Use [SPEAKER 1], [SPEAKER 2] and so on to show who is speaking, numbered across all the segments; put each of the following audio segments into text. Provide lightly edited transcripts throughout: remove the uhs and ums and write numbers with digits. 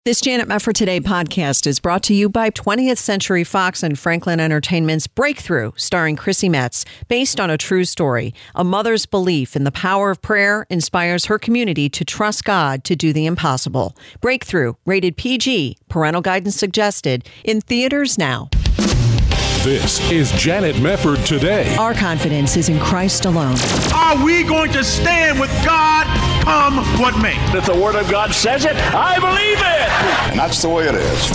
[SPEAKER 1] This Janet Mefford Today podcast is brought to you by 20th Century Fox and Franklin Entertainment's Breakthrough, starring Chrissy Metz, based on a true story. A mother's belief in the power of prayer inspires her community to trust God to do the impossible. Breakthrough, rated PG, parental guidance suggested, in theaters now.
[SPEAKER 2] This is Janet Mefford Today.
[SPEAKER 1] Our confidence is in Christ alone.
[SPEAKER 3] Are we going to stand with God come what may?
[SPEAKER 4] If the Word of God says it, I believe it.
[SPEAKER 5] And that's the way it is.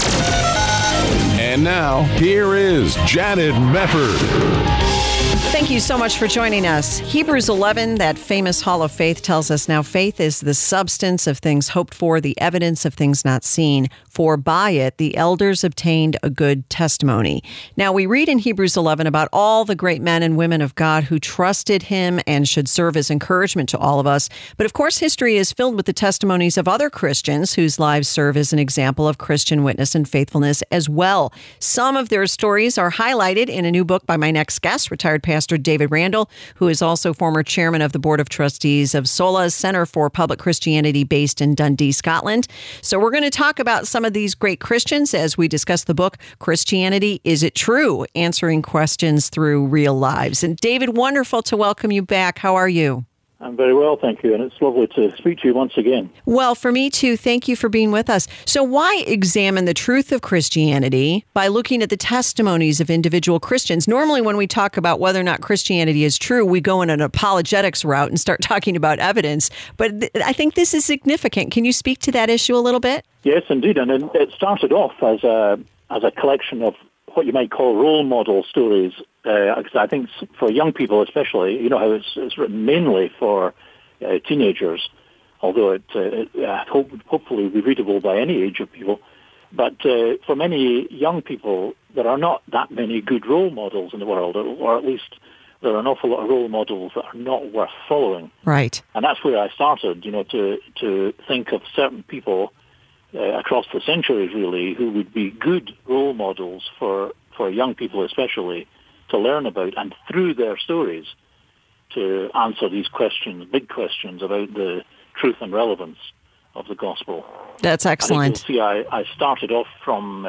[SPEAKER 2] And now, here is Janet Mefford.
[SPEAKER 1] Thank you so much for joining us. Hebrews 11, that famous hall of faith, tells us now faith is the substance of things hoped for, the evidence of things not seen. For by it the elders obtained a good testimony. Now we read in Hebrews 11 about all the great men and women of God who trusted him and should serve as encouragement to all of us. But of course, history is filled with the testimonies of other Christians whose lives serve as an example of Christian witness and faithfulness as well. Some of their stories are highlighted in a new book by my next guest, retired Pastor David Randall, who is also former chairman of the Board of Trustees of Sola's Center for Public Christianity based in Dundee, Scotland. So we're going to talk about some of these great Christians as we discuss the book, Christianity, Is It True? Answering questions through real lives. And David, wonderful to welcome you back. How are you?
[SPEAKER 6] I'm very well, thank you, and it's lovely to speak to you once again.
[SPEAKER 1] Well, for me too. Thank you for being with us. So why examine the truth of Christianity by looking at the testimonies of individual Christians? Normally, when we talk about whether or not Christianity is true, we go in an apologetics route and start talking about evidence. But I think this is significant. Can you speak to that issue a little bit?
[SPEAKER 6] Yes, indeed, and it started off as a collection of what you might call role model stories. Because I think for young people especially, you know how it's written mainly for teenagers, although it hopefully will be readable by any age of people. But for many young people, there are not that many good role models in the world, or at least there are an awful lot of role models that are not worth following.
[SPEAKER 1] Right.
[SPEAKER 6] And that's where I started, to think of certain people across the centuries, really, who would be good role models for young people especially, to learn about, and through their stories to answer these questions, big questions about the truth and relevance of the gospel.
[SPEAKER 1] That's excellent.
[SPEAKER 6] I think you'll see I started off from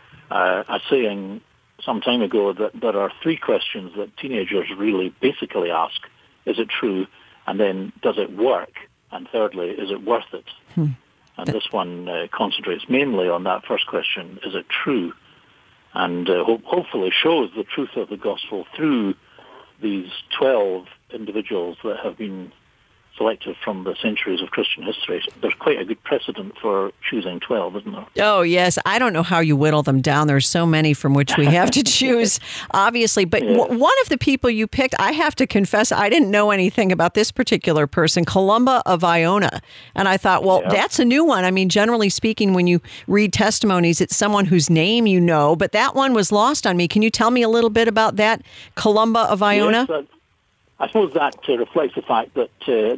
[SPEAKER 6] saying some time ago that there are three questions that teenagers really basically ask. Is it true? And then, does it work? And thirdly, is it worth it? And this one concentrates mainly on that first question, is it true? And hopefully shows the truth of the gospel through these 12 individuals that have been selected from the centuries of Christian history. There's quite a good precedent for choosing 12, isn't there?
[SPEAKER 1] Oh, yes. I don't know how you whittle them down. There's so many from which we have to choose, obviously. But one of the people you picked, I have to confess, I didn't know anything about this particular person, Columba of Iona. And I thought, well, that's a new one. I mean, generally speaking, when you read testimonies, it's someone whose name you know. But that one was lost on me. Can you tell me a little bit about that, Columba of Iona?
[SPEAKER 6] Yes, I suppose that reflects the fact that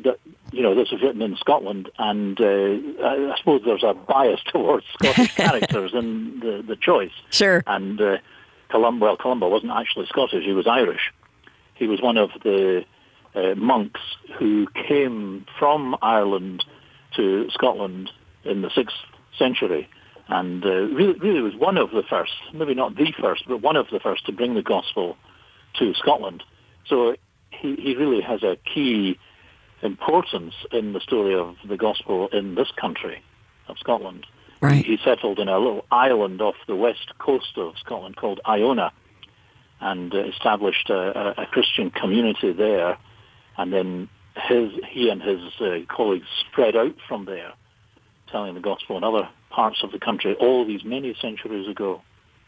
[SPEAKER 6] this was written in Scotland, and I suppose there's a bias towards Scottish characters in the choice.
[SPEAKER 1] Sure.
[SPEAKER 6] And Columba wasn't actually Scottish; he was Irish. He was one of the monks who came from Ireland to Scotland in the 6th century, and really was one of the first, maybe not the first, but one of the first to bring the gospel to Scotland. So he really has a key importance in the story of the gospel in this country of Scotland.
[SPEAKER 1] Right.
[SPEAKER 6] He settled in a little island off the west coast of Scotland called Iona and established a Christian community there. And then he and his colleagues spread out from there, telling the gospel in other parts of the country all these many centuries ago.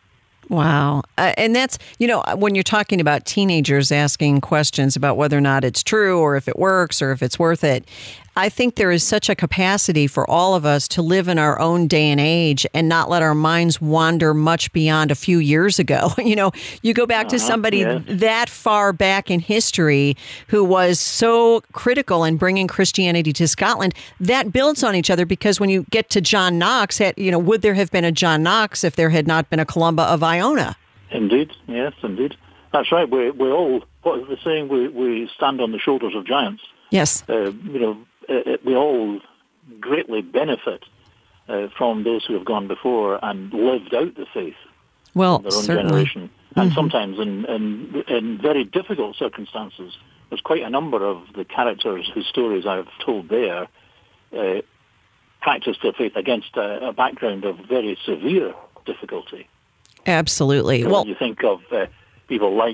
[SPEAKER 1] Wow. And that's, when you're talking about teenagers asking questions about whether or not it's true or if it works or if it's worth it, I think there is such a capacity for all of us to live in our own day and age and not let our minds wander much beyond a few years ago. You go back to somebody that far back in history who was so critical in bringing Christianity to Scotland. That builds on each other, because when you get to John Knox, would there have been a John Knox if there had not been a Columba of Iona?
[SPEAKER 6] Indeed. Yes, indeed. That's right. We all, what is the saying? We stand on the shoulders of giants.
[SPEAKER 1] Yes.
[SPEAKER 6] We all greatly benefit from those who have gone before and lived out the faith
[SPEAKER 1] Well,
[SPEAKER 6] in their own
[SPEAKER 1] certainly.
[SPEAKER 6] generation. And sometimes in very difficult circumstances. There's quite a number of the characters whose stories I've told there practiced their faith against a background of very severe difficulty.
[SPEAKER 1] Absolutely.
[SPEAKER 6] So
[SPEAKER 1] Well,
[SPEAKER 6] when you think of people like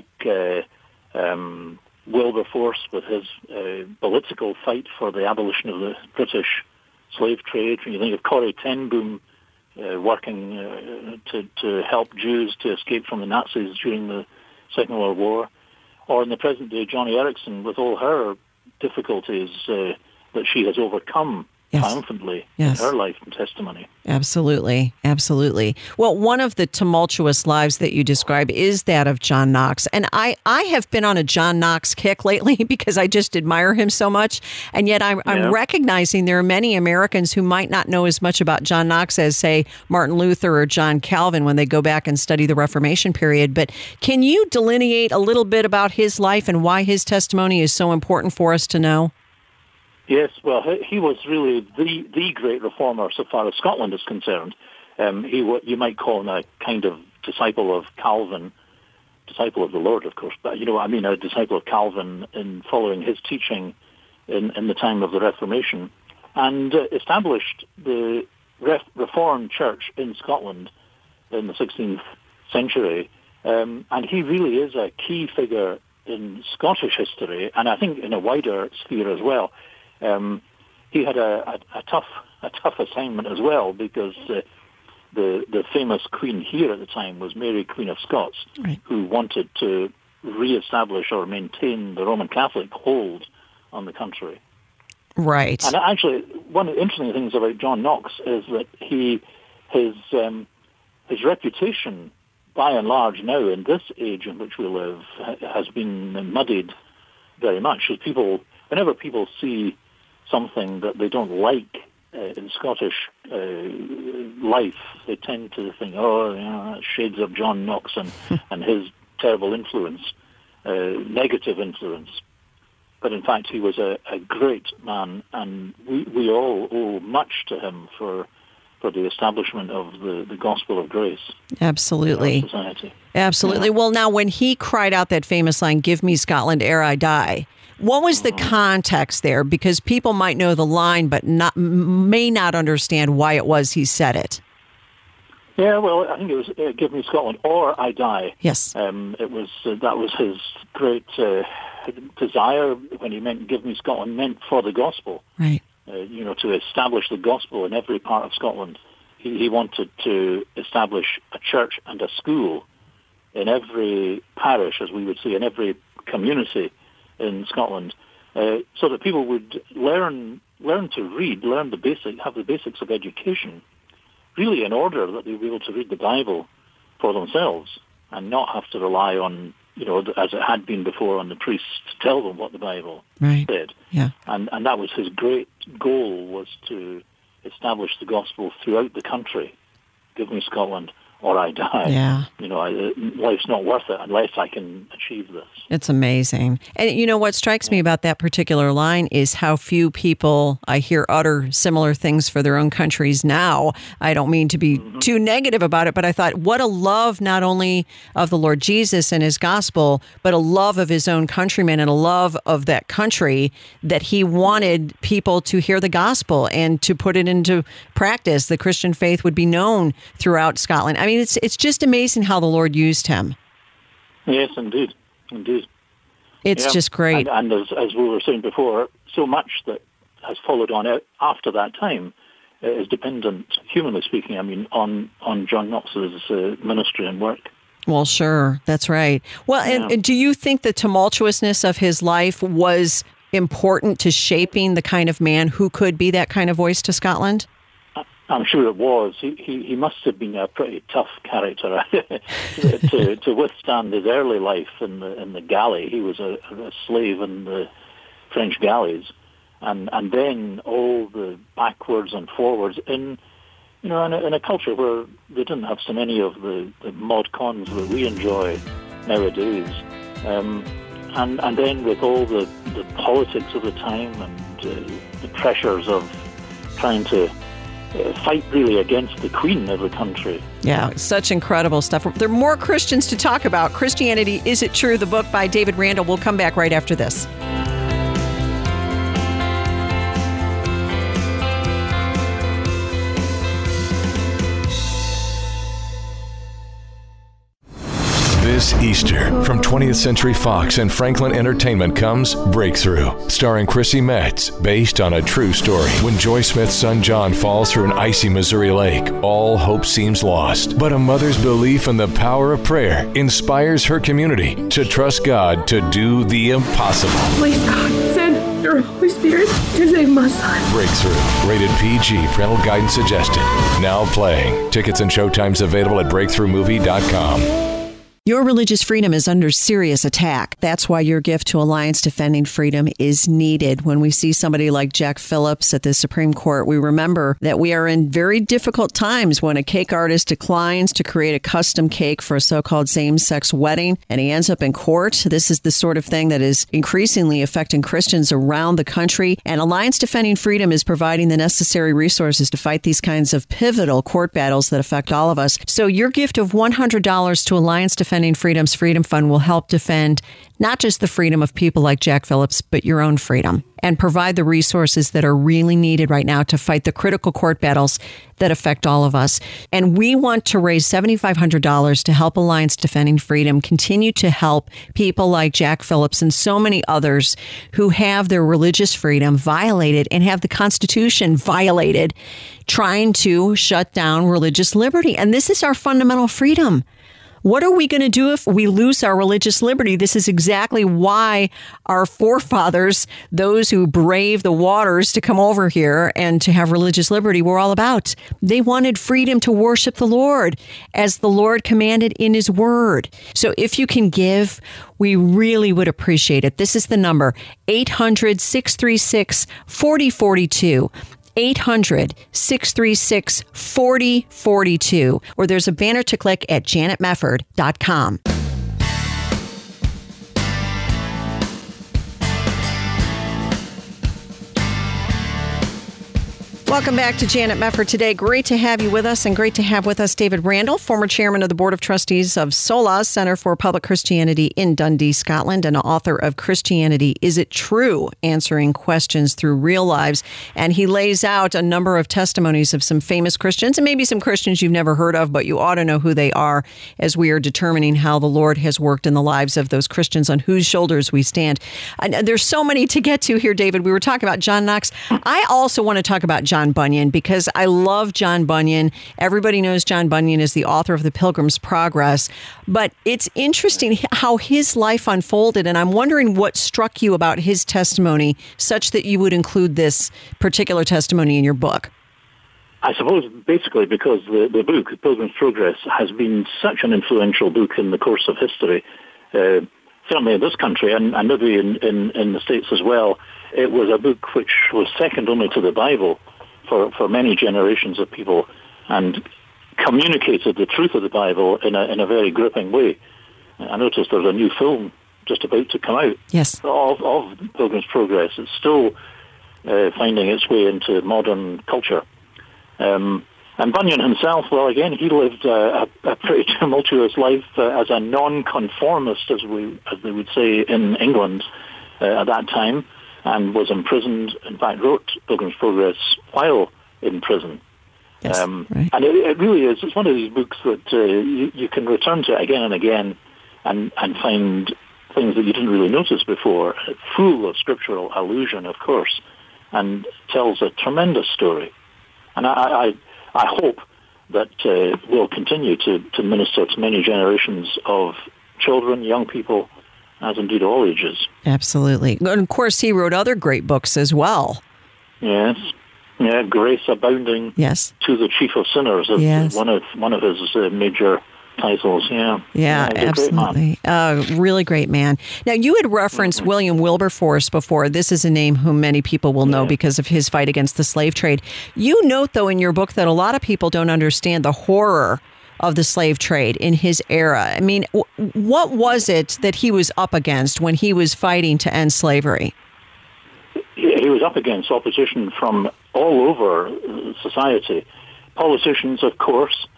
[SPEAKER 6] Wilberforce with his political fight for the abolition of the British slave trade, when you think of Corrie ten Boom working to help Jews to escape from the Nazis during the Second World War, or in the present day, Johnny Erickson with all her difficulties that she has overcome triumphantly in her life and testimony.
[SPEAKER 1] Absolutely. Absolutely. Well, one of the tumultuous lives that you describe is that of John Knox. And I have been on a John Knox kick lately because I just admire him so much. And yet I'm recognizing there are many Americans who might not know as much about John Knox as, say, Martin Luther or John Calvin when they go back and study the Reformation period. But can you delineate a little bit about his life and why his testimony is so important for us to know?
[SPEAKER 6] Yes, well, he was really the great reformer so far as Scotland is concerned. You might call him a kind of disciple of Calvin, disciple of the Lord, of course, but a disciple of Calvin in following his teaching in the time of the Reformation, and established the Reformed Church in Scotland in the 16th century. And he really is a key figure in Scottish history, and I think in a wider sphere as well. He had a tough assignment as well, because the famous queen here at the time was Mary, Queen of Scots, who wanted to re-establish or maintain the Roman Catholic hold on the country.
[SPEAKER 1] Right.
[SPEAKER 6] And actually, one of the interesting things about John Knox is that his reputation, by and large now in this age in which we live, has been muddied very much. As whenever people see something that they don't like in Scottish life, they tend to think, shades of John Knox and his terrible influence, negative influence. But in fact, he was a great man, and we all owe much to him for the establishment of the gospel of grace.
[SPEAKER 1] Absolutely.
[SPEAKER 6] In our society.
[SPEAKER 1] Absolutely. Yeah. Well, now, when he cried out that famous line, "Give me Scotland ere I die," what was the context there? Because people might know the line, but may not understand why it was he said it.
[SPEAKER 6] Yeah, well, I think it was "Give me Scotland or I die."
[SPEAKER 1] Yes.
[SPEAKER 6] It was that was his great desire when he meant "Give me Scotland," meant for the gospel.
[SPEAKER 1] Right.
[SPEAKER 6] To establish the gospel in every part of Scotland. He wanted to establish a church and a school in every parish, as we would say, in every community in Scotland, so that people would learn to read, have the basics of education, really in order that they would be able to read the Bible for themselves and not have to rely on, as it had been before, on the priests to tell them what the Bible said.
[SPEAKER 1] Yeah.
[SPEAKER 6] And that was his great goal, was to establish the gospel throughout the country. Give me Scotland or I die.
[SPEAKER 1] Yeah.
[SPEAKER 6] Life's not worth it unless I can achieve this.
[SPEAKER 1] It's amazing. And what strikes me about that particular line is how few people I hear utter similar things for their own countries now. I don't mean to be too negative about it, but I thought, what a love not only of the Lord Jesus and his gospel, but a love of his own countrymen and a love of that country, that he wanted people to hear the gospel and to put it into practice. The Christian faith would be known throughout Scotland. I mean, it's just amazing how the Lord used him.
[SPEAKER 6] Yes, indeed.
[SPEAKER 1] It's just great.
[SPEAKER 6] And as we were saying before, so much that has followed on after that time is dependent, humanly speaking, on John Knox's ministry and work.
[SPEAKER 1] Well, sure. That's right. Well, and do you think the tumultuousness of his life was important to shaping the kind of man who could be that kind of voice to Scotland?
[SPEAKER 6] I'm sure it was. He must have been a pretty tough character to withstand his early life in the galley. He was a slave in the French galleys, and then all the backwards and forwards in a culture where they didn't have so many of the mod cons that we enjoy nowadays, and then with all the politics of the time and the pressures of trying to fight really against the Queen of the country.
[SPEAKER 1] Yeah, such incredible stuff. There are more Christians to talk about. Christianity, Is It True? The book by David Randall. We'll come back right after this.
[SPEAKER 2] This Easter, from 20th Century Fox and Franklin Entertainment comes Breakthrough, starring Chrissy Metz, based on a true story. When Joy Smith's son John falls through an icy Missouri lake, all hope seems lost. But a mother's belief in the power of prayer inspires her community to trust God to do the impossible.
[SPEAKER 5] Please, God, send your Holy Spirit to save my son.
[SPEAKER 2] Breakthrough, rated PG, parental guidance suggested. Now playing. Tickets and showtimes available at breakthroughmovie.com.
[SPEAKER 1] Your religious freedom is under serious attack. That's why your gift to Alliance Defending Freedom is needed. When we see somebody like Jack Phillips at the Supreme Court, we remember that we are in very difficult times when a cake artist declines to create a custom cake for a so-called same-sex wedding, and he ends up in court. This is the sort of thing that is increasingly affecting Christians around the country, and Alliance Defending Freedom is providing the necessary resources to fight these kinds of pivotal court battles that affect all of us. So your gift of $100 to Alliance Defending Freedom's Freedom Fund will help defend not just the freedom of people like Jack Phillips, but your own freedom, and provide the resources that are really needed right now to fight the critical court battles that affect all of us. And we want to raise $7,500 to help Alliance Defending Freedom continue to help people like Jack Phillips and so many others who have their religious freedom violated and have the Constitution violated, trying to shut down religious liberty. And this is our fundamental freedom. What are we going to do if we lose our religious liberty? This is exactly why our forefathers, those who braved the waters to come over here and to have religious liberty, were all about. They wanted freedom to worship the Lord as the Lord commanded in His Word. So if you can give, we really would appreciate it. This is the number, 800-636-4042. 800-636-4042, or there's a banner to click at janetmefford.com. Welcome back to Janet Mefford today. Great to have you with us, and great to have with us David Randall, former chairman of the Board of Trustees of SOLA, Center for Public Christianity in Dundee, Scotland, and author of Christianity, Is It True? Answering Questions Through Real Lives. And he lays out a number of testimonies of some famous Christians, and maybe some Christians you've never heard of, but you ought to know who they are as we are determining how the Lord has worked in the lives of those Christians on whose shoulders we stand. And there's so many to get to here, David. We were talking about John Knox. I also want to talk about John Bunyan, because I love John Bunyan. Everybody knows John Bunyan is the author of The Pilgrim's Progress, but it's interesting how his life unfolded, and I'm wondering what struck you about his testimony such that you would include this particular testimony in your book.
[SPEAKER 6] I suppose basically because the book, The Pilgrim's Progress, has been such an influential book in the course of history, certainly in this country and maybe in the States as well. It was a book which was second only to the Bible for many generations of people, and communicated the truth of the Bible in a very gripping way. I noticed there's a new film just about to come out.
[SPEAKER 1] Yes.
[SPEAKER 6] Of Pilgrim's Progress. It's still finding its way into modern culture. And Bunyan himself, well, again, he lived a pretty tumultuous life as a non-conformist, as they would say in England at that time, and was imprisoned. In fact, wrote Pilgrim's Progress while in prison.
[SPEAKER 1] Yes, right.
[SPEAKER 6] And it really is. It's one of these books that you can return to again and again and find things that you didn't really notice before. Full of scriptural allusion, of course, and tells a tremendous story. And I hope that we'll continue to minister to many generations of children, young people, as indeed all ages.
[SPEAKER 1] Absolutely. And of course, he wrote other great books as well.
[SPEAKER 6] Yes. Yeah, Grace Abounding
[SPEAKER 1] Yes.
[SPEAKER 6] to the Chief of Sinners is
[SPEAKER 1] Yes.
[SPEAKER 6] one of his major titles. Yeah,
[SPEAKER 1] Absolutely. Really great man. Now, you had referenced William Wilberforce before. This is a name whom many people will know because of his fight against the slave trade. You note, though, in your book that a lot of people don't understand the horror of the slave trade in his era. I mean, what was it that he was up against when he was fighting to end slavery?
[SPEAKER 6] He he was up against opposition from all over society. Politicians, of course,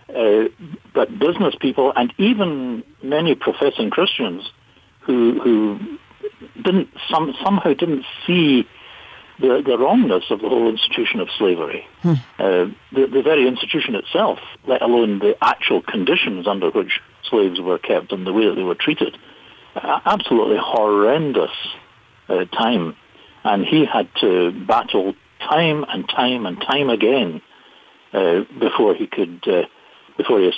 [SPEAKER 6] but business people, and even many professing Christians who somehow didn't see the wrongness of the whole institution of slavery. The very institution itself, let alone the actual conditions under which slaves were kept and the way that they were treated. Absolutely horrendous time. And he had to battle time and time again before he could... before he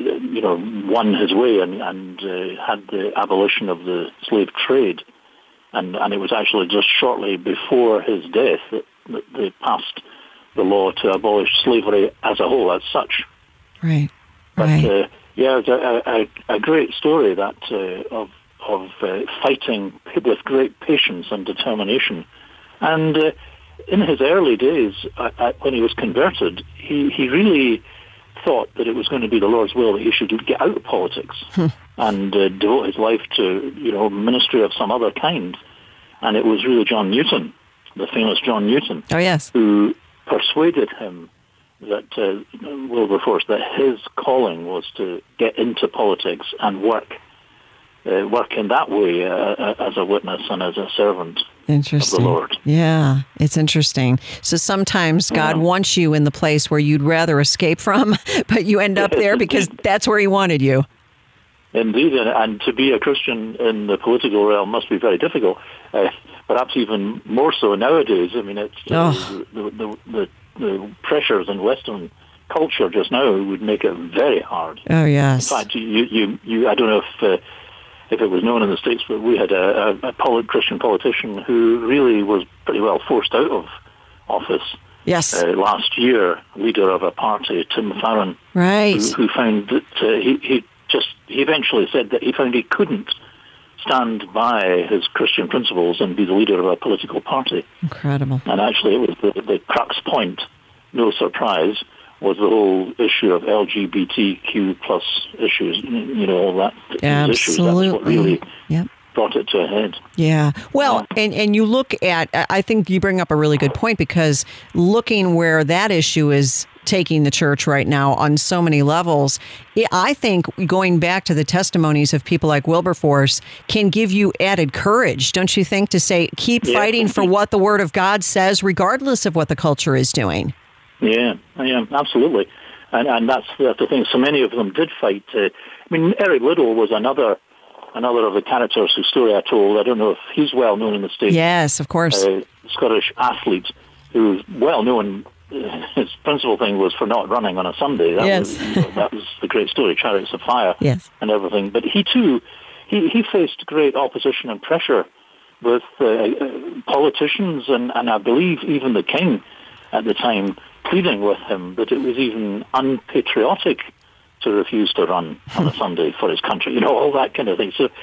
[SPEAKER 6] won his way and had the abolition of the slave trade. And it was actually just shortly before his death that they passed the law to abolish slavery as a whole, as such.
[SPEAKER 1] Right.
[SPEAKER 6] But it's a great story that of fighting with great patience and determination. And in his early days, when he was converted, he really thought that it was going to be the Lord's will that he should get out of politics and devote his life to, ministry of some other kind. And it was really John Newton, the famous John Newton, who persuaded him that Wilberforce, that his calling was to get into politics and work in that way as a witness and as a servant of the Lord.
[SPEAKER 1] Yeah, it's interesting. So sometimes God wants you in the place where you'd rather escape from, but you end up there because that's where he wanted you.
[SPEAKER 6] Indeed, and to be a Christian in the political realm must be very difficult, perhaps even more so nowadays. I mean, it's the pressures in Western culture just now would make it very hard.
[SPEAKER 1] Oh, yes.
[SPEAKER 6] In fact, you I don't know if it was known in the States, but we had a Christian politician who really was pretty well forced out of office.
[SPEAKER 1] Yes.
[SPEAKER 6] Last year, leader of a party, Tim Farron,
[SPEAKER 1] right,
[SPEAKER 6] who found that he eventually said that he found he couldn't stand by his Christian principles and be the leader of a political party.
[SPEAKER 1] Incredible.
[SPEAKER 6] And actually, it was the crux point, no surprise, was the whole issue of LGBTQ plus issues, all that. Issues. That's what really brought it to a head.
[SPEAKER 1] Yeah. Well, and you look at, I think you bring up a really good point, because looking where that issue is taking the church right now on so many levels, I think going back to the testimonies of people like Wilberforce can give you added courage, don't you think, to say, keep fighting for what the Word of God says, regardless of what the culture is doing.
[SPEAKER 6] Yeah, absolutely. And that's the thing. So many of them did fight. Eric Liddell was another of the characters whose story I told. I don't know if he's well known in the States.
[SPEAKER 1] Yes, of course.
[SPEAKER 6] Scottish athlete who's well known. His principal thing was for not running on a Sunday. That was the great story, Chariots of Fire, and everything. But he too, he faced great opposition and pressure with politicians and I believe even the king at the time pleading with him that it was even unpatriotic to refuse to run on a Sunday for his country, all that kind of thing. So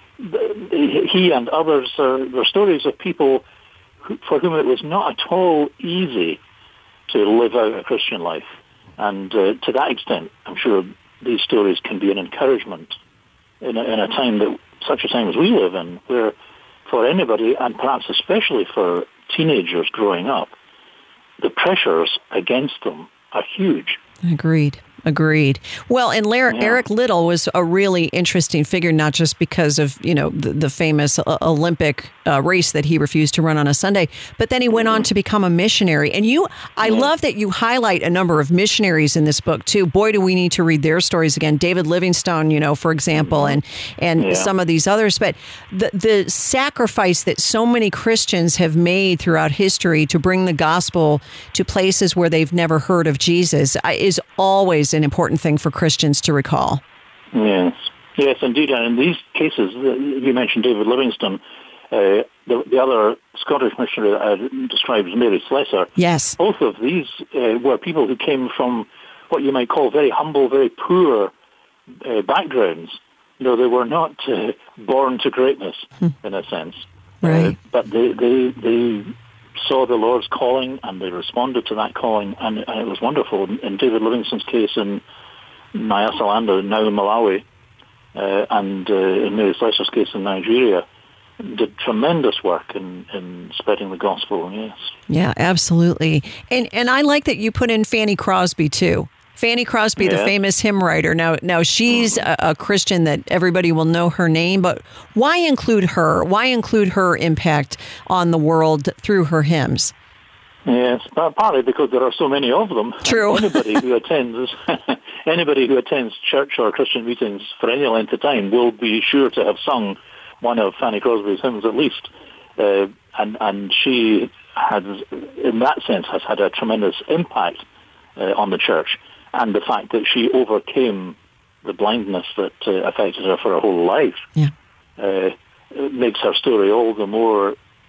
[SPEAKER 6] he and others were stories of people for whom it was not at all easy to live out a Christian life. And to that extent, I'm sure these stories can be an encouragement in a time such a time as we live in, where for anybody, and perhaps especially for teenagers growing up, the pressures against them are huge.
[SPEAKER 1] Agreed. Well, and Eric Liddell was a really interesting figure, not just because of, the famous Olympic race that he refused to run on a Sunday, but then he went on to become a missionary. And I love that you highlight a number of missionaries in this book, too. Boy, do we need to read their stories again. David Livingstone, for example, and some of these others. But the sacrifice that so many Christians have made throughout history to bring the gospel to places where they've never heard of Jesus is always an important thing for Christians to recall.
[SPEAKER 6] Yes, indeed. And in these cases, you mentioned David Livingstone, the other Scottish missionary that I described as Mary Slessor.
[SPEAKER 1] Yes.
[SPEAKER 6] Both of these were people who came from what you might call very humble, very poor backgrounds. They were not born to greatness, in a sense.
[SPEAKER 1] Right.
[SPEAKER 6] But they saw the Lord's calling and they responded to that calling, and it was wonderful. In David Livingstone's case in Nyasaland, now Malawi, and in Mary Slessor's case in Nigeria, did tremendous work in spreading the gospel, yes.
[SPEAKER 1] Yeah, absolutely. And I like that you put in Fanny Crosby, too. Fanny Crosby, the famous hymn writer. Now she's a Christian that everybody will know her name, but why include her? Why include her impact on the world through her hymns?
[SPEAKER 6] Yes, partly because there are so many of them.
[SPEAKER 1] True.
[SPEAKER 6] Anybody who attends church or Christian meetings for any length of time will be sure to have sung one of Fanny Crosby's hymns at least. And she has, in that sense, has had a tremendous impact on the church. And the fact that she overcame the blindness that affected her for her whole life makes her story all the more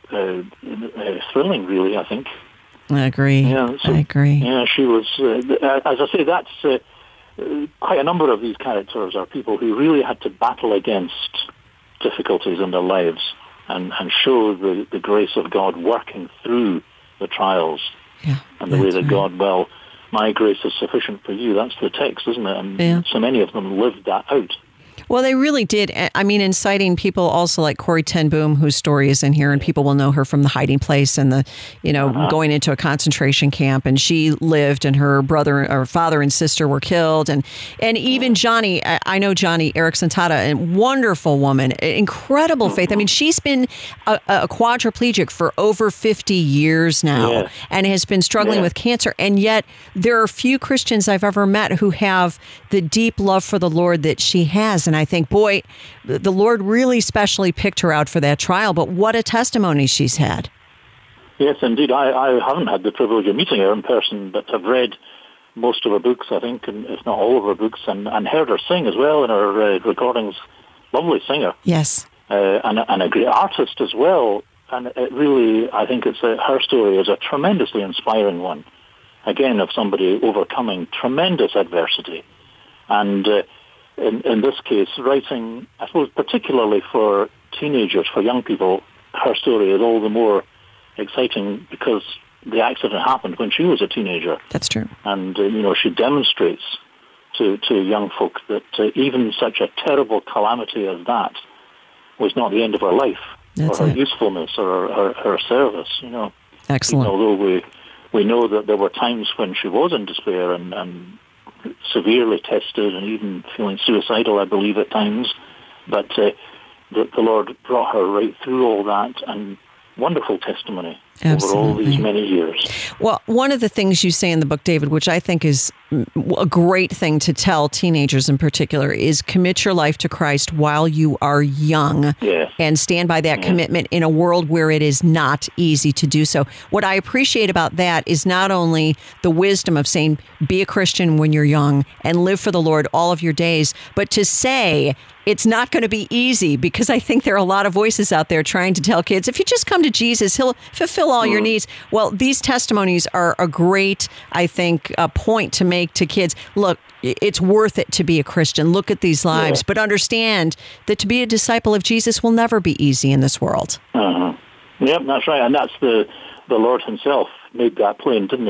[SPEAKER 6] thrilling, really, I think.
[SPEAKER 1] I agree.
[SPEAKER 6] Yeah,
[SPEAKER 1] I agree.
[SPEAKER 6] Yeah, she was, as I say, that's quite a number of these characters are people who really had to battle against difficulties in their lives and show the grace of God working through the trials and the way that God, my grace is sufficient for you. That's the text, isn't it? And so many of them lived that out.
[SPEAKER 1] Well, they really did. I mean, inciting people also like Corrie ten Boom, whose story is in here, and people will know her from The Hiding Place and going into a concentration camp. And she lived, and her brother or father and sister were killed. And even Johnny, I know Johnny Erickson Tata, a wonderful woman, incredible faith. I mean, she's been a quadriplegic for over 50 years now and has been struggling with cancer. And yet there are few Christians I've ever met who have the deep love for the Lord that she has. And I think, boy, the Lord really specially picked her out for that trial. But what a testimony she's had.
[SPEAKER 6] Yes, indeed. I haven't had the privilege of meeting her in person, but I've read most of her books, I think, and if not all of her books, and heard her sing as well in her recordings. Lovely singer.
[SPEAKER 1] Yes.
[SPEAKER 6] And a great artist as well. And it really, I think her story is a tremendously inspiring one. Again, of somebody overcoming tremendous adversity. And in this case, writing, I suppose, particularly for teenagers, for young people, her story is all the more exciting because the accident happened when she was a teenager.
[SPEAKER 1] That's true.
[SPEAKER 6] And, she demonstrates to young folk that even such a terrible calamity as that was not the end of her life, or her usefulness, or her service,
[SPEAKER 1] Excellent.
[SPEAKER 6] Even although we know that there were times when she was in despair and severely tested and even feeling suicidal, I believe, at times. But the Lord brought her right through all that, and wonderful testimony over all these many years.
[SPEAKER 1] Well, one of the things you say in the book, David, which I think is a great thing to tell teenagers in particular, is commit your life to Christ while you are young and stand by that commitment in a world where it is not easy to do so. What I appreciate about that is not only the wisdom of saying, be a Christian when you're young and live for the Lord all of your days, but to say, it's not going to be easy, because I think there are a lot of voices out there trying to tell kids, if you just come to Jesus, he'll fulfill all your needs. Well, these testimonies are a great, I think, point to make to kids. Look, it's worth it to be a Christian. Look at these lives, but understand that to be a disciple of Jesus will never be easy in this world.
[SPEAKER 6] Yep, that's right. And that's the Lord himself made that plain, didn't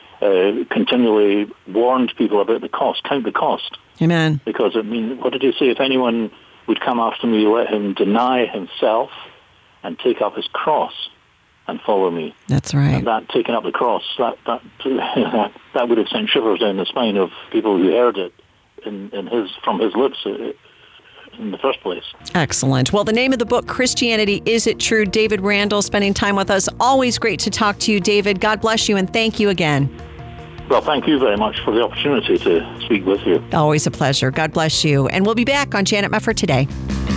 [SPEAKER 6] he? Continually warned people about the cost. Count the cost.
[SPEAKER 1] Amen.
[SPEAKER 6] Because it means, what did he say? If anyone would come after me, let him deny himself and take up his cross and follow me.
[SPEAKER 1] That's right.
[SPEAKER 6] And that taking up the cross, that would have sent shivers down the spine of people who heard it from his lips in the first place.
[SPEAKER 1] Excellent. Well, the name of the book, Christianity, Is It True? David Randall spending time with us. Always great to talk to you, David. God bless you, and thank you again.
[SPEAKER 6] Well, thank you very much for the opportunity to speak with you.
[SPEAKER 1] Always a pleasure. God bless you. And we'll be back on Janet Mefford Today.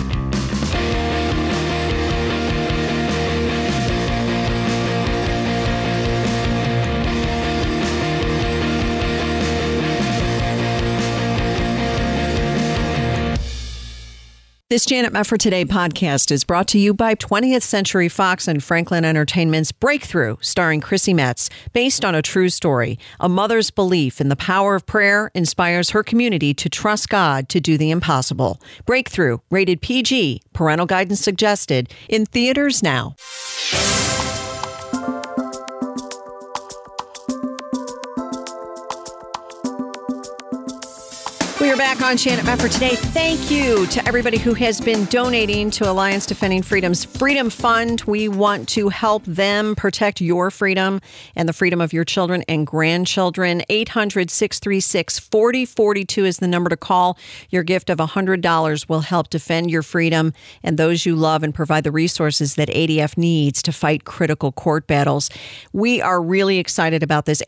[SPEAKER 1] This Janet Mefford Today podcast is brought to you by 20th Century Fox and Franklin Entertainment's Breakthrough, starring Chrissy Metz, based on a true story. A mother's belief in the power of prayer inspires her community to trust God to do the impossible. Breakthrough, rated PG, parental guidance suggested, in theaters now. We are back on Janet Mefford today. Thank you to everybody who has been donating to Alliance Defending Freedom's Freedom Fund. We want to help them protect your freedom and the freedom of your children and grandchildren. 800-636-4042 is the number to call. Your gift of $100 will help defend your freedom and those you love and provide the resources that ADF needs to fight critical court battles. We are really excited about this.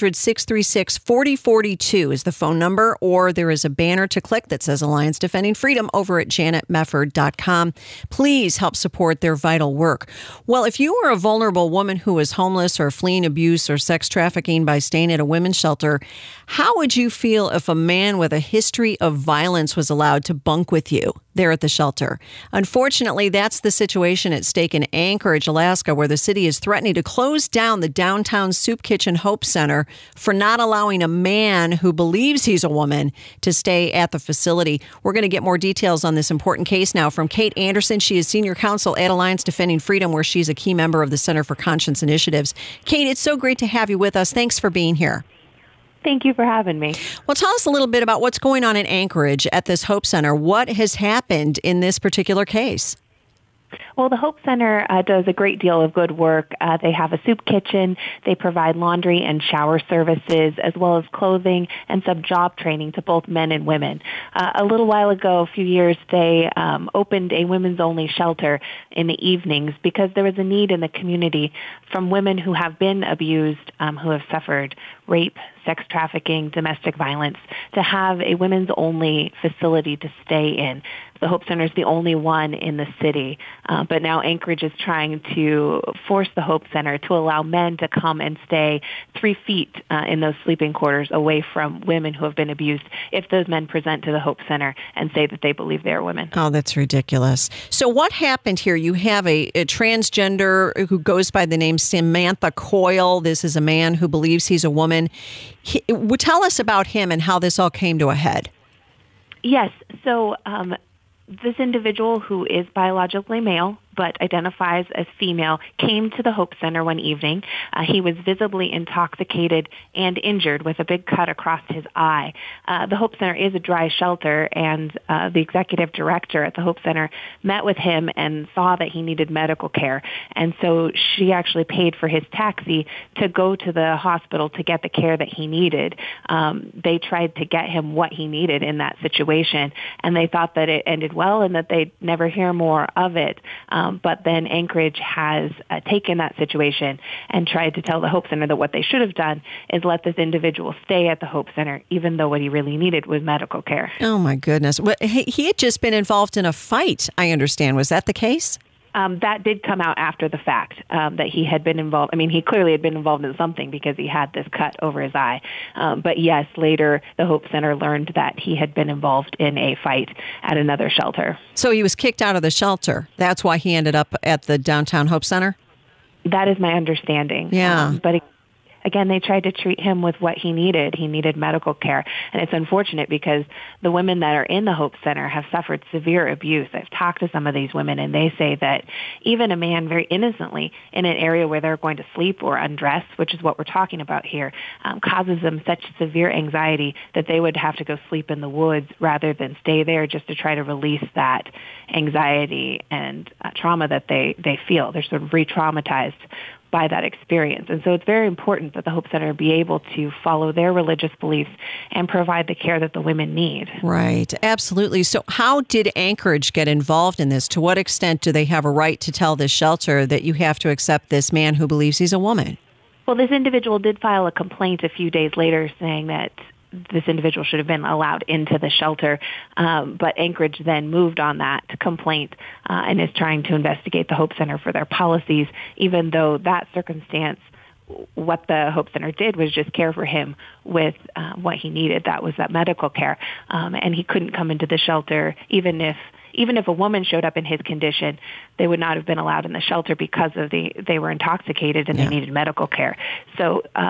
[SPEAKER 1] 800-636-4042 is the phone number, or there is a banner to click that says Alliance Defending Freedom over at janetmefford.com. Please help support their vital work. Well, if you are a vulnerable woman who is homeless or fleeing abuse or sex trafficking by staying at a women's shelter, how would you feel if a man with a history of violence was allowed to bunk with you there at the shelter? Unfortunately, that's the situation at stake in Anchorage, Alaska, where the city is threatening to close down the downtown Soup Kitchen Hope Center for not allowing a man who believes he's a woman to stay at the facility. We're going to get more details on this important case now from Kate Anderson. She is senior counsel at Alliance Defending Freedom, where she's a key member of the Center for Conscience Initiatives. Kate, it's so great to have you with us. Thanks for being here.
[SPEAKER 7] Thank you for having me.
[SPEAKER 1] Well, tell us a little bit about what's going on in Anchorage at this Hope Center. What has happened in this particular case?
[SPEAKER 7] Well, the Hope Center does a great deal of good work. They have a soup kitchen. They provide laundry and shower services, as well as clothing and some job training to both men and women. A little while ago, a few years, they opened a women's-only shelter in the evenings because there was a need in the community from women who have been abused, who have suffered rape, sex trafficking, domestic violence, to have a women's-only facility to stay in. The Hope Center is the only one in the city, but now Anchorage is trying to force the Hope Center to allow men to come and stay 3 feet in those sleeping quarters away from women who have been abused if those men present to the Hope Center and say that they believe they are women.
[SPEAKER 1] Oh, that's ridiculous. So what happened here? You have a transgender who goes by the name Samantha Coyle. This is a man who believes he's a woman. Tell us about him and how this all came to a head.
[SPEAKER 7] Yes. So this individual, who is biologically male but identifies as female, came to the Hope Center one evening. He was visibly intoxicated and injured with a big cut across his eye. The Hope Center is a dry shelter, and the executive director at the Hope Center met with him and saw that he needed medical care. And so she actually paid for his taxi to go to the hospital to get the care that he needed. They tried to get him what he needed in that situation, and they thought that it ended well and that they'd never hear more of it. But then Anchorage has taken that situation and tried to tell the Hope Center that what they should have done is let this individual stay at the Hope Center, even though what he really needed was medical care.
[SPEAKER 1] Oh, my goodness. Well, he had just been involved in a fight, I understand. Was that the case?
[SPEAKER 7] That did come out after the fact, that he had been involved. I mean, he clearly had been involved in something because he had this cut over his eye. But yes, later the Hope Center learned that he had been involved in a fight at another shelter.
[SPEAKER 1] So he was kicked out of the shelter. That's why he ended up at the downtown Hope Center?
[SPEAKER 7] That is my understanding.
[SPEAKER 1] Yeah.
[SPEAKER 7] But again, they tried to treat him with what he needed. He needed medical care. And it's unfortunate because the women that are in the Hope Center have suffered severe abuse. I've talked to some of these women, and they say that even a man very innocently in an area where they're going to sleep or undress, which is what we're talking about here, causes them such severe anxiety that they would have to go sleep in the woods rather than stay there just to try to release that anxiety and trauma that they feel. They're sort of re-traumatized by that experience. And so it's very important that the Hope Center be able to follow their religious beliefs and provide the care that the women need.
[SPEAKER 1] Right. Absolutely. So how did Anchorage get involved in this? To what extent do they have a right to tell this shelter that you have to accept this man who believes he's a woman?
[SPEAKER 7] Well, this individual did file a complaint a few days later saying that this individual should have been allowed into the shelter, but Anchorage then moved on that complaint and is trying to investigate the Hope Center for their policies, even though that circumstance, what the Hope Center did was just care for him with what he needed. That was that medical care, and he couldn't come into the shelter even if a woman showed up in his condition, they would not have been allowed in the shelter because of they were intoxicated and they needed medical care. So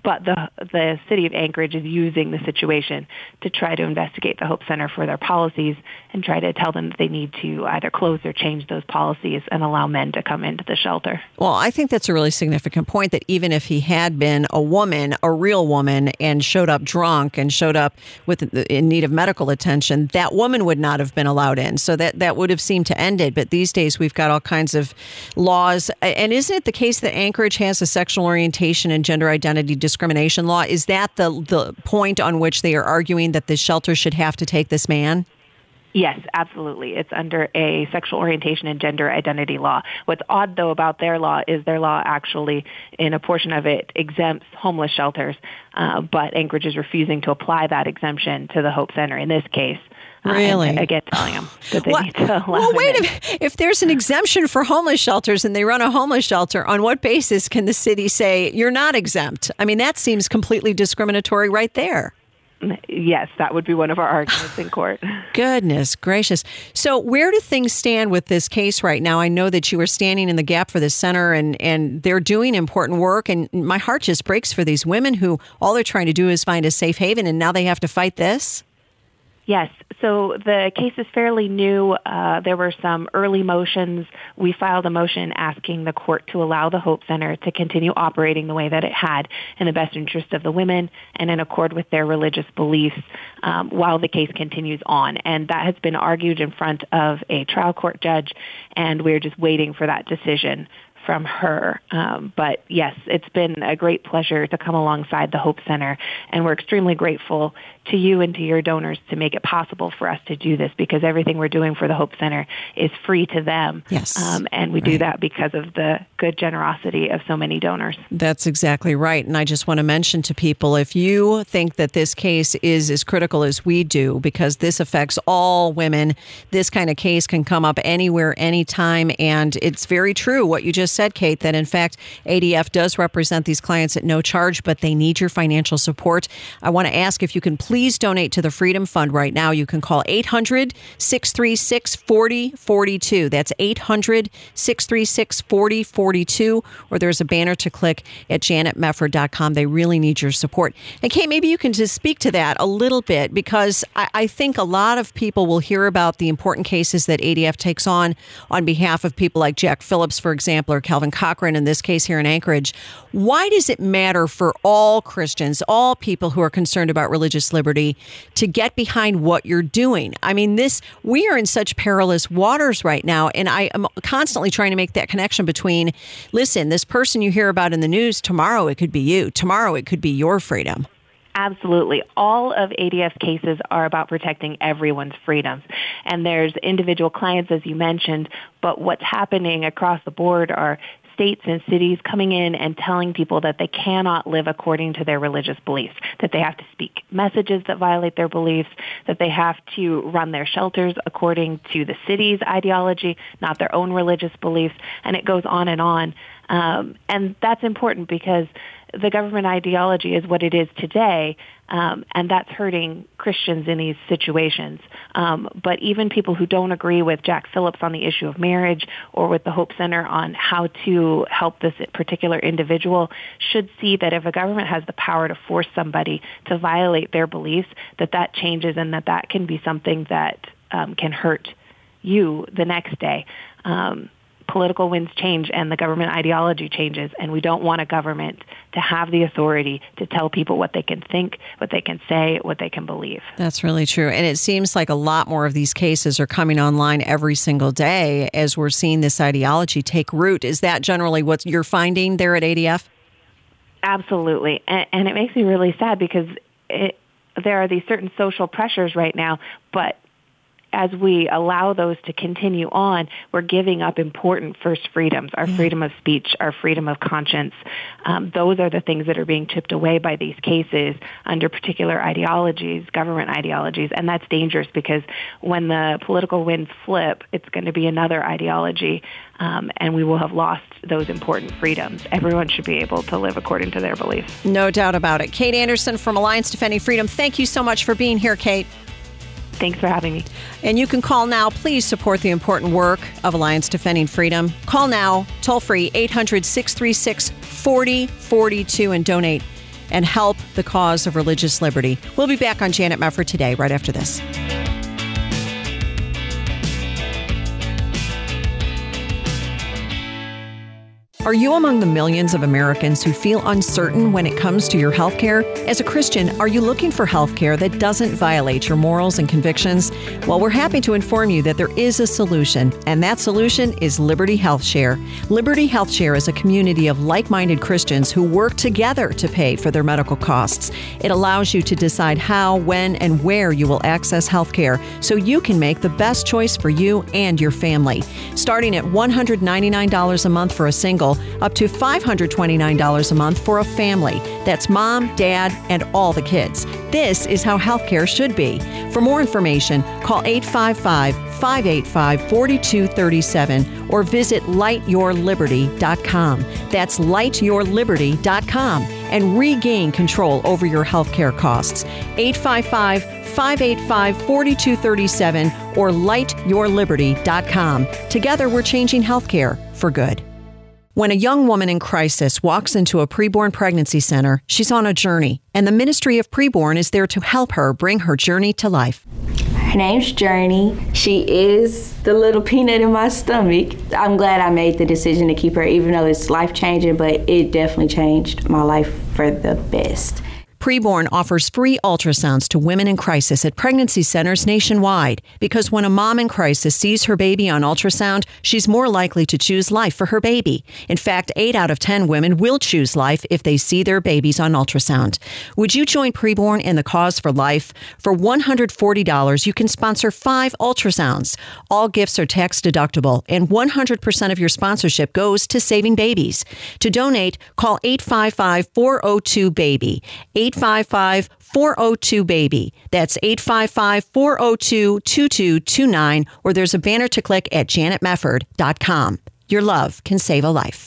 [SPEAKER 7] But the city of Anchorage is using the situation to try to investigate the Hope Center for their policies and try to tell them that they need to either close or change those policies and allow men to come into the shelter.
[SPEAKER 1] Well, I think that's a really significant point, that even if he had been a woman, a real woman, and showed up drunk and showed up in need of medical attention, that woman would not have been allowed in. So that would have seemed to end it. But these days we've got all kinds of laws. And isn't it the case that Anchorage has a sexual orientation and gender identity discrimination law? Is that the point on which they are arguing that the shelter should have to take this man?
[SPEAKER 7] Yes, absolutely. It's under a sexual orientation and gender identity law. What's odd, though, about their law is their law actually, in a portion of it, exempts homeless shelters, but Anchorage is refusing to apply that exemption to the Hope Center in this case.
[SPEAKER 1] Really?
[SPEAKER 7] And again, telling them that they need to allow
[SPEAKER 1] Well, wait a minute. If there's an exemption for homeless shelters and they run a homeless shelter, on what basis can the city say you're not exempt? I mean, that seems completely discriminatory right there.
[SPEAKER 7] Yes, that would be one of our arguments in court.
[SPEAKER 1] Goodness gracious. So where do things stand with this case right now? I know that you are standing in the gap for the center and they're doing important work. And my heart just breaks for these women who all they're trying to do is find a safe haven. And now they have to fight this?
[SPEAKER 7] Yes. So the case is fairly new. There were some early motions. We filed a motion asking the court to allow the Hope Center to continue operating the way that it had in the best interest of the women and in accord with their religious beliefs while the case continues on. And that has been argued in front of a trial court judge, and we're just waiting for that decision from her. But yes, it's been a great pleasure to come alongside the Hope Center, and we're extremely grateful to you and to your donors to make it possible for us to do this, because everything we're doing for the Hope Center is free to them.
[SPEAKER 1] Yes.
[SPEAKER 7] And we do that because of the good generosity of so many donors.
[SPEAKER 1] That's exactly right. And I just want to mention to people, if you think that this case is as critical as we do, because this affects all women, this kind of case can come up anywhere, anytime. And it's very true what you just said, Kate, that in fact, ADF does represent these clients at no charge, but they need your financial support. I want to ask if you can please donate to the Freedom Fund right now. You can call 800-636-4042. That's 800-636-4042. Or there's a banner to click at janetmefford.com. They really need your support. And Kate, maybe you can just speak to that a little bit, because I think a lot of people will hear about the important cases that ADF takes on behalf of people like Jack Phillips, for example, or Calvin Cochran in this case here in Anchorage. Why does it matter for all Christians, all people who are concerned about religious liberty, to get behind what you're doing? I mean, we are in such perilous waters right now, and I am constantly trying to make that connection between, listen, this person you hear about in the news, tomorrow it could be you. Tomorrow it could be your freedom.
[SPEAKER 7] Absolutely. All of ADF's cases are about protecting everyone's freedoms. And there's individual clients, as you mentioned, but what's happening across the board are states and cities coming in and telling people that they cannot live according to their religious beliefs, that they have to speak messages that violate their beliefs, that they have to run their shelters according to the city's ideology, not their own religious beliefs, and it goes on and on. And that's important because the government ideology is what it is today, and that's hurting Christians in these situations. But even people who don't agree with Jack Phillips on the issue of marriage or with the Hope Center on how to help this particular individual should see that if a government has the power to force somebody to violate their beliefs, that changes and that can be something that can hurt you the next day. Political winds change and the government ideology changes, and we don't want a government to have the authority to tell people what they can think, what they can say, what they can believe.
[SPEAKER 1] That's really true. And it seems like a lot more of these cases are coming online every single day as we're seeing this ideology take root. Is that generally what you're finding there at ADF?
[SPEAKER 7] Absolutely. And it makes me really sad because there are these certain social pressures right now, but as we allow those to continue on, we're giving up important first freedoms, our freedom of speech, our freedom of conscience. Those are the things that are being chipped away by these cases under particular ideologies, government ideologies, and that's dangerous because when the political winds flip, it's going to be another ideology, and we will have lost those important freedoms. Everyone should be able to live according to their beliefs. No doubt about it. Kate Anderson from Alliance Defending Freedom, thank you so much for being here, Kate. Thanks for having me. And you can call now. Please support the important work of Alliance Defending Freedom. Call now, toll free, 800-636-4042 and donate
[SPEAKER 1] and help the cause of religious liberty. We'll be back on Janet Mefford today, right after this. Are you among the millions of Americans who feel uncertain when it comes to your health care? As a Christian, are you looking for health care that doesn't violate your morals and convictions? Well, we're happy to inform you that there is a solution, and that solution is Liberty Health Share. Liberty Health Share is a community of like-minded Christians who work together to pay for their medical costs. It allows you to decide how, when, and where you will access health care so you can make the best choice for you and your family. Starting at $199 a month for a single, up to $529 a month for a family. That's mom, dad, and all the kids. This is how healthcare should be. For more information, call 855-585-4237 or visit lightyourliberty.com. That's lightyourliberty.com and regain control over your healthcare costs. 855-585-4237 or lightyourliberty.com. Together, we're changing healthcare for good. When a young woman in crisis walks into a preborn pregnancy center, she's on a journey, and the Ministry of Preborn is there to help her bring her journey to life.
[SPEAKER 8] Her name's Journey. She is the little peanut in my stomach. I'm glad I made the decision to keep her, even though it's life-changing, but it definitely changed my life for the best.
[SPEAKER 1] Preborn offers free ultrasounds to women in crisis at pregnancy centers nationwide because when a mom in crisis sees her baby on ultrasound, she's more likely to choose life for her baby. In fact, 8 out of 10 women will choose life if they see their babies on ultrasound. Would you join Preborn in the cause for life? For $140, you can sponsor 5 ultrasounds. All gifts are tax deductible, and 100% of your sponsorship goes to saving babies. To donate, call 855-402-BABY. 855-402-BABY. That's 855-402-2229, or there's a banner to click at janetmefford.com. Your love can save a life.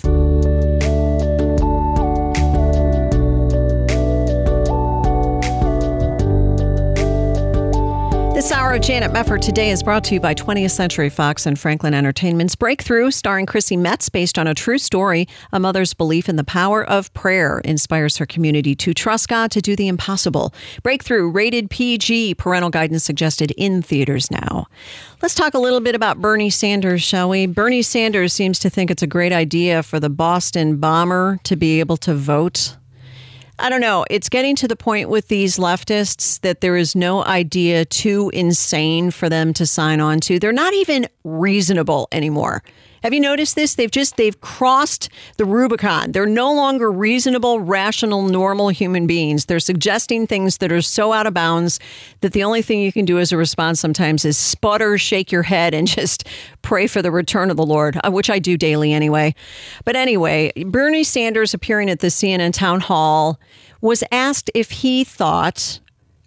[SPEAKER 1] This hour of Janet Mefford Today is brought to you by 20th Century Fox and Franklin Entertainment's Breakthrough, starring Chrissy Metz, based on a true story. A mother's belief in the power of prayer inspires her community to trust God to do the impossible. Breakthrough, rated PG, parental guidance suggested in theaters now. Let's talk a little bit about Bernie Sanders, shall we? Bernie Sanders seems to think it's a great idea for the Boston bomber to be able to vote. I don't know. It's getting to the point with these leftists that there is no idea too insane for them to sign on to. They're not even reasonable anymore. Have you noticed this? They've crossed the Rubicon. They're no longer reasonable, rational, normal human beings. They're suggesting things that are so out of bounds that the only thing you can do as a response sometimes is sputter, shake your head, and just pray for the return of the Lord, which I do daily anyway. But anyway, Bernie Sanders, appearing at the CNN town hall, was asked if he thought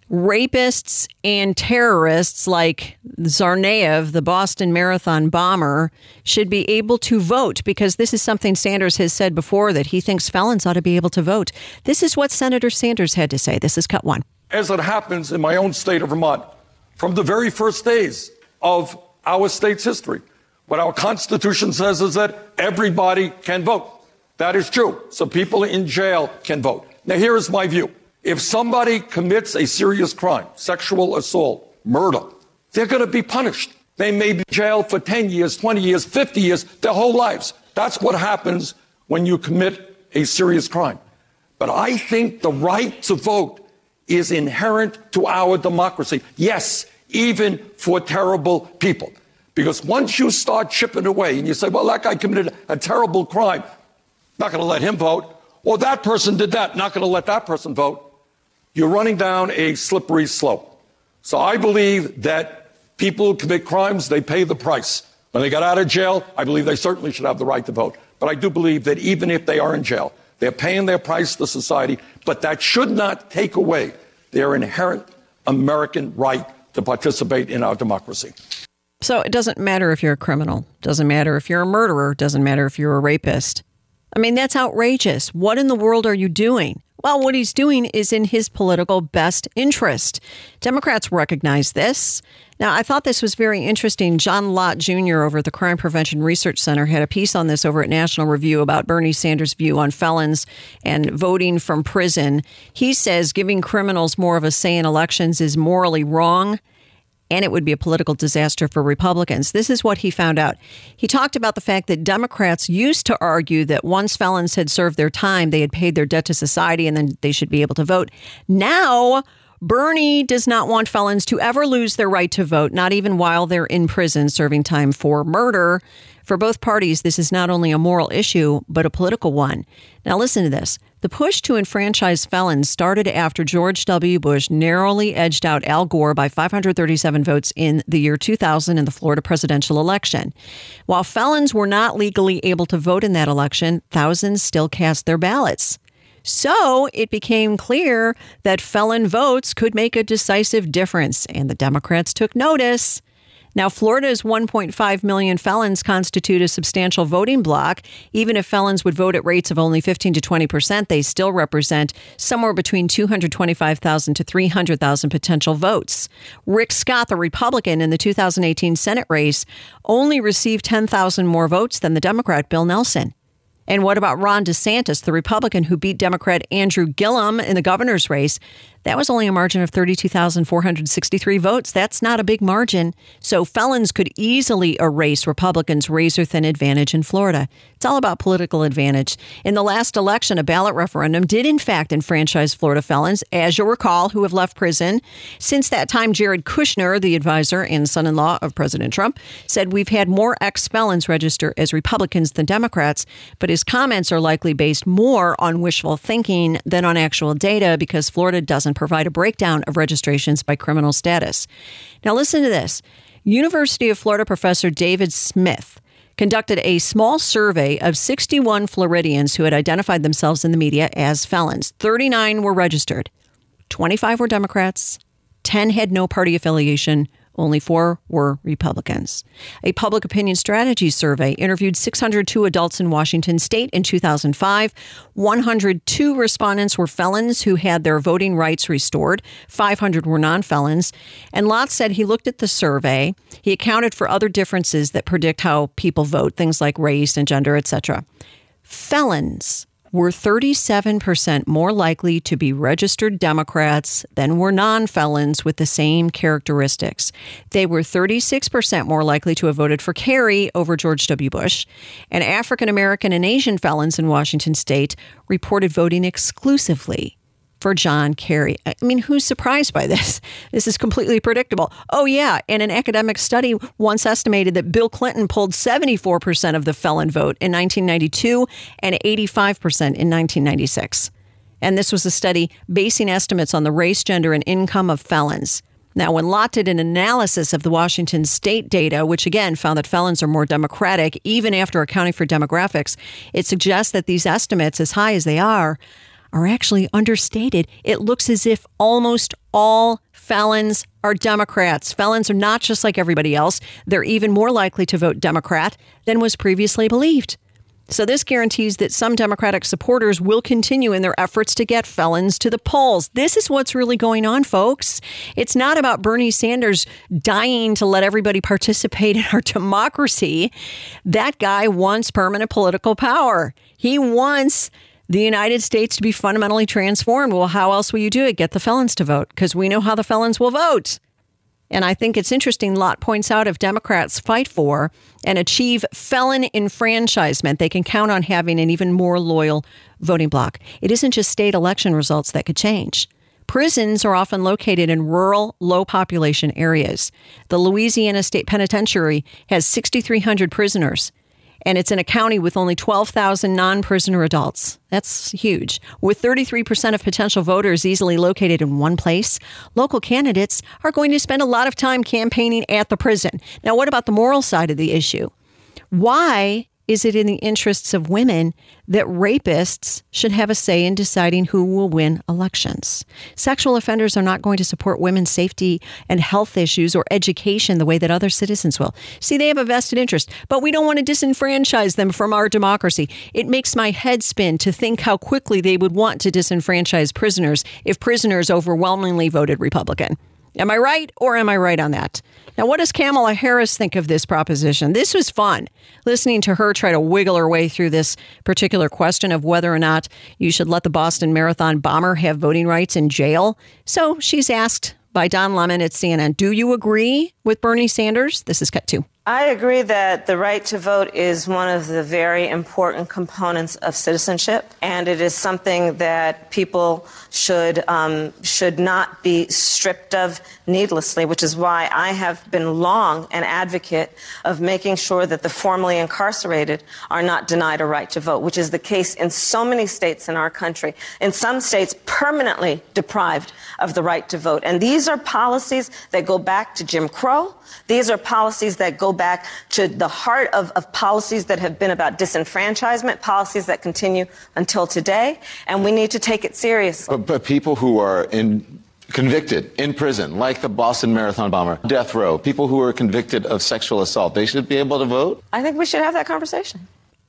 [SPEAKER 1] rapists and terrorists like Tsarnaev, the Boston Marathon bomber, should be able to vote, because this is something Sanders has said before, that he thinks felons ought to be able to vote. This is what Senator Sanders had to say. This is cut one.
[SPEAKER 9] As it happens in my own state of Vermont, from the very first days of our state's history, what our Constitution says is that everybody can vote. That is true. So people in jail can vote. Now, here is my view. If somebody commits a serious crime, sexual assault, murder, they're going to be punished. They may be jailed for 10 years, 20 years, 50 years, their whole lives. That's what happens when you commit a serious crime. But I think the right to vote is inherent to our democracy. Yes, even for terrible people. Because once you start chipping away and you say, well, that guy committed a terrible crime, not going to let him vote. Or that person did that, not going to let that person vote. You're running down a slippery slope. So I believe that people who commit crimes, they pay the price. When they got out of jail, I believe they certainly should have the right to vote. But I do believe that even if they are in jail, they're paying their price to society, but that should not take away their inherent American right to participate in our democracy.
[SPEAKER 1] So it doesn't matter if you're a criminal, doesn't matter if you're a murderer, doesn't matter if you're a rapist. I mean, that's outrageous. What in the world are you doing? Well, what he's doing is in his political best interest. Democrats recognize this. Now, I thought this was very interesting. John Lott Jr. over at the Crime Prevention Research Center had a piece on this over at National Review about Bernie Sanders' view on felons and voting from prison. He says giving criminals more of a say in elections is morally wrong, and it would be a political disaster for Republicans. This is what he found out. He talked about the fact that Democrats used to argue that once felons had served their time, they had paid their debt to society and then they should be able to vote. Now, Bernie does not want felons to ever lose their right to vote, not even while they're in prison serving time for murder. For both parties, this is not only a moral issue, but a political one. Now, listen to this. The push to enfranchise felons started after George W. Bush narrowly edged out Al Gore by 537 votes in the year 2000 in the Florida presidential election. While felons were not legally able to vote in that election, thousands still cast their ballots. So it became clear that felon votes could make a decisive difference, and the Democrats took notice. Now, Florida's 1.5 million felons constitute a substantial voting bloc. Even if felons would vote at rates of only 15 to 20%, they still represent somewhere between 225,000 to 300,000 potential votes. Rick Scott, the Republican in the 2018 Senate race, only received 10,000 more votes than the Democrat Bill Nelson. And what about Ron DeSantis, the Republican who beat Democrat Andrew Gillum in the governor's race? That was only a margin of 32,463 votes. That's not a big margin. So felons could easily erase Republicans' razor-thin advantage in Florida. It's all about political advantage. In the last election, a ballot referendum did, in fact, enfranchise Florida felons, as you'll recall, who have left prison. Since that time, Jared Kushner, the advisor and son-in-law of President Trump, said we've had more ex-felons register as Republicans than Democrats, but his comments are likely based more on wishful thinking than on actual data because Florida doesn't provide a breakdown of registrations by criminal status. Now listen to this. University of Florida professor David Smith conducted a small survey of 61 Floridians who had identified themselves in the media as felons. 39 were registered. 25 were Democrats. 10 had no party affiliation. Only 4 were Republicans. A public opinion strategy survey interviewed 602 adults in Washington state in 2005. 102 respondents were felons who had their voting rights restored. 500 were non-felons. And Lott said he looked at the survey. He accounted for other differences that predict how people vote, things like race and gender, etc. Felons were 37% more likely to be registered Democrats than were non-felons with the same characteristics. They were 36% more likely to have voted for Kerry over George W. Bush. And African American and Asian felons in Washington state reported voting exclusively for John Kerry. I mean, who's surprised by this? This is completely predictable. Oh, yeah. And an academic study once estimated that Bill Clinton pulled 74% of the felon vote in 1992 and 85% in 1996. And this was a study basing estimates on the race, gender, and income of felons. Now, when Lott did an analysis of the Washington state data, which again found that felons are more Democratic, even after accounting for demographics, it suggests that these estimates, as high as they are actually understated. It looks as if almost all felons are Democrats. Felons are not just like everybody else. They're even more likely to vote Democrat than was previously believed. So this guarantees that some Democratic supporters will continue in their efforts to get felons to the polls. This is what's really going on, folks. It's not about Bernie Sanders dying to let everybody participate in our democracy. That guy wants permanent political power. He wants the United States to be fundamentally transformed. Well, how else will you do it? Get the felons to vote, because we know how the felons will vote. And I think it's interesting, Lott points out, if Democrats fight for and achieve felon enfranchisement, they can count on having an even more loyal voting bloc. It isn't just state election results that could change. Prisons are often located in rural, low-population areas. The Louisiana State Penitentiary has 6,300 prisoners. And it's in a county with only 12,000 non-prisoner adults. That's huge. With 33% of potential voters easily located in one place, local candidates are going to spend a lot of time campaigning at the prison. Now, what about the moral side of the issue? Why is it in the interests of women that rapists should have a say in deciding who will win elections? Sexual offenders are not going to support women's safety and health issues or education the way that other citizens will. See, they have a vested interest, but we don't want to disenfranchise them from our democracy. It makes my head spin to think how quickly they would want to disenfranchise prisoners if prisoners overwhelmingly voted Republican. Am I right, or am I right on that? Now, what does Kamala Harris think of this proposition? This was fun, listening to her try to wiggle her way through this particular question of whether or not you should let the Boston Marathon bomber have voting rights in jail. So she's asked by Don Lemon at CNN, do you agree with Bernie Sanders? This is cut 2.
[SPEAKER 10] I agree that the right to vote is one of the very important components of citizenship, and it is something that people should not be stripped of needlessly, which is why I have been long an advocate of making sure that the formerly incarcerated are not denied a right to vote, which is the case in so many states in our country. In some states, permanently deprived of the right to vote. And these are policies that go back to Jim Crow. These are policies that go back to the heart of policies that have been about disenfranchisement, policies that continue until today, and we need to take it seriously.
[SPEAKER 11] But people who are convicted in prison, like the Boston Marathon bomber, death row, people who are convicted of sexual assault, they should be able to vote?
[SPEAKER 10] I think we should have that conversation.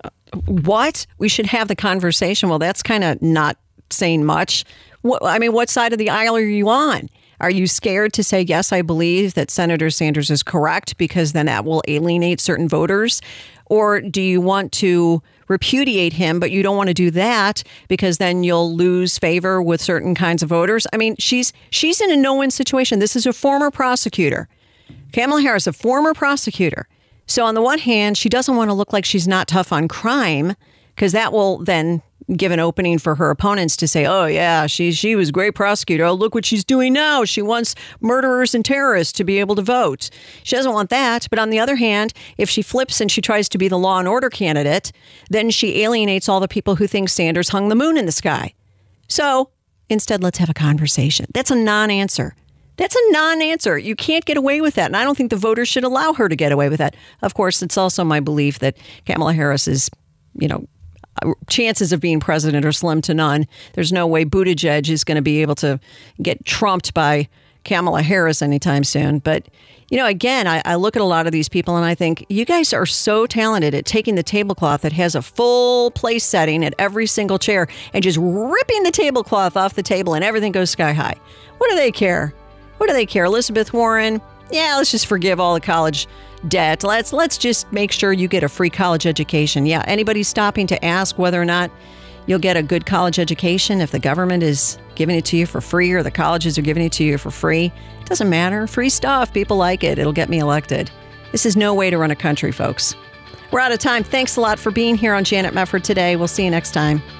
[SPEAKER 1] What? We should have the conversation? Well, that's kind of not saying much. What side of the aisle are you on? Are you scared to say, yes, I believe that Senator Sanders is correct because then that will alienate certain voters? Or do you want to repudiate him, but you don't want to do that because then you'll lose favor with certain kinds of voters? I mean, she's in a no-win situation. This is a former prosecutor. Kamala Harris, a former prosecutor. So on the one hand, she doesn't want to look like she's not tough on crime because that will then give an opening for her opponents to say, oh, yeah, she was a great prosecutor. Oh, look what she's doing now. She wants murderers and terrorists to be able to vote. She doesn't want that. But on the other hand, if she flips and she tries to be the law and order candidate, then she alienates all the people who think Sanders hung the moon in the sky. So instead, let's have a conversation. That's a non-answer. That's a non-answer. You can't get away with that. And I don't think the voters should allow her to get away with that. Of course, it's also my belief that Kamala Harris is, chances of being president are slim to none. There's no way Buttigieg is going to be able to get trumped by Kamala Harris anytime soon. But, again, I look at a lot of these people and I think you guys are so talented at taking the tablecloth that has a full place setting at every single chair and just ripping the tablecloth off the table and everything goes sky high. What do they care? What do they care? Elizabeth Warren? Yeah, let's just forgive all the college debt. Let's just make sure you get a free college education. Yeah, anybody stopping to ask whether or not you'll get a good college education if the government is giving it to you for free or the colleges are giving it to you for free? It doesn't matter. Free stuff. People like it. It'll get me elected. This is no way to run a country, folks. We're out of time. Thanks a lot for being here on Janet Mefford today. We'll see you next time.